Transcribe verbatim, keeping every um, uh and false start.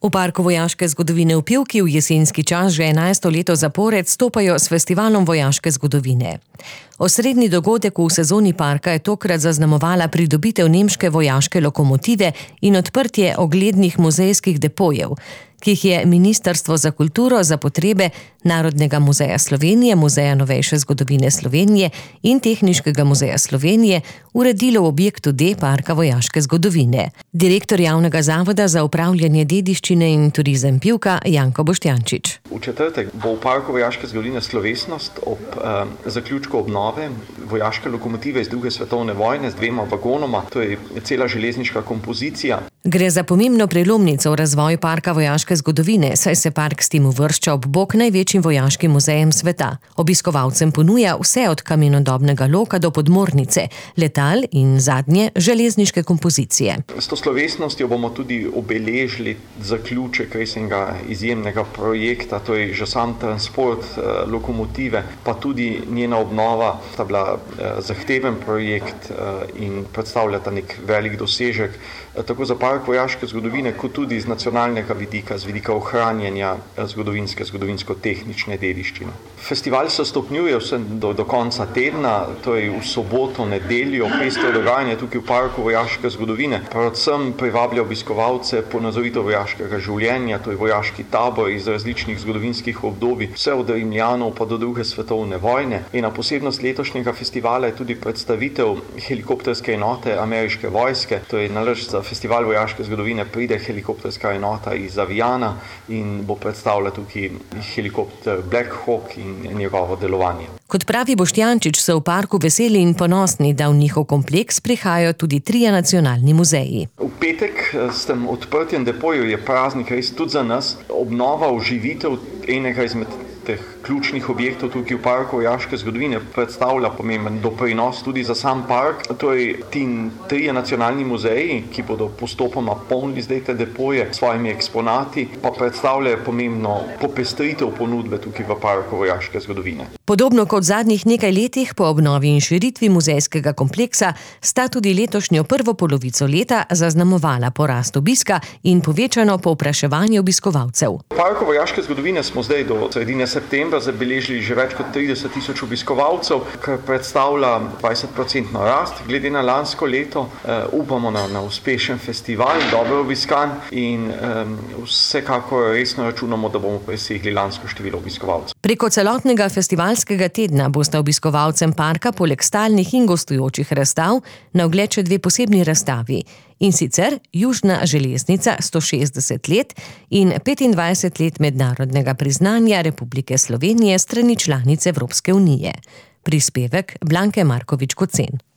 V Parku vojaške zgodovine v Pivki v jesenski čas že enajsto leto zapored stopajo s festivalom vojaške zgodovine. Osrednji dogodek v sezoni parka je tokrat zaznamovala pridobitev nemške vojaške lokomotive in odprtje oglednih muzejskih depojev, ki jih je Ministrstvo za kulturo za potrebe Narodnega muzeja Slovenije, Muzeja novejše zgodovine Slovenije in Tehniškega muzeja Slovenije uredilo v objektu D Parka vojaške zgodovine. Direktor Javnega zavoda za upravljanje dediščine in turizem Pivka Janko Boštjančič. V četrtek bo v Parku vojaške zgodovine slovesnost ob eh, zaključku obnove vojaške lokomotive iz druge svetovne vojne z dvema vagonoma, to je cela železniška kompozicija. Gre za pomembno prelomnico v razvoju Parka vojaške zgodovine, saj se park s tem uvršča ob bok največjim vojaškim muzejem sveta. Obiskovalcem ponuja vse od kamenodobnega loka do podmornice, letal in zadnje železniške kompozicije. S to slovesnostjo bomo tudi obeležili zaključek resnega izjemnega projekta, to je že sam transport eh, lokomotive, pa tudi njena obnova, sta bila eh, zahteven projekt eh, in predstavljata nek velik dosežek, eh, tako za Park vojaške zgodovine, kot tudi z nacionalnega vidika, z vidika ohranjanja zgodovinske, zgodovinsko-tehnične dediščine. Festival se stopnjuje vse do, do konca tedna, to je v soboto, nedeljo, pestro dogajanje tukaj v Parku vojaške zgodovine. Predvsem privablja obiskovalce ponazoritev vojaškega življenja, to je vojaški tabor iz različnih zgodovinskih obdobij, vse od Rimljanov pa do druge svetovne vojne. Ena posebnost letošnjega festivala je tudi predstavitev helikopterske enote ameriške vojske, to je nalašč za festival vojaške zgodovine pride helikopterska enota iz Aviana in bo predstavila tukaj helikopter Black Hawk in njegovo delovanje. Kot pravi Boštjančič, so v parku veseli in ponosni, da v njihov kompleks prihajajo tudi trije nacionalni muzeji. V petek s tem odprtjem depojev je praznik res tudi za nas. Obnova, oživitev enega izmed teh ključnih objektov tukaj v Parku vojaške zgodovine predstavlja pomemben doprinos tudi za sam park. Torej, ti trije nacionalni muzeji, ki bodo postopoma polnili zdaj te depoje s svojimi eksponati, pa predstavljajo pomembno popestritev ponudbe tukaj v Parku vojaške zgodovine. Podobno kot v zadnjih nekaj letih po obnovi in širitvi muzejskega kompleksa sta tudi letošnjo prvo polovico leta zaznamovala porast obiska in povečano povpraševanje obiskovalcev. V Parku vojaške zgodovine smo zdaj do sredine septembra zabeležili že več kot trideset tisoč obiskovalcev, kar predstavlja dvajset procentno rast glede na lansko leto. E, upamo na, na uspešen festival, dobro obiskan in e, vsekakor resno računamo, da bomo presegli lansko število obiskovalcev. Preko celotnega festivalskega tedna bosta obiskovalcem parka poleg stalnih in gostujočih razstav na ogled še dve posebni razstavi. In sicer Južna železnica sto šestdeset let in petindvajset let mednarodnega priznanja Republike Slovenije s strani članic Evropske unije. Prispevek Blanke Markovič Kocen.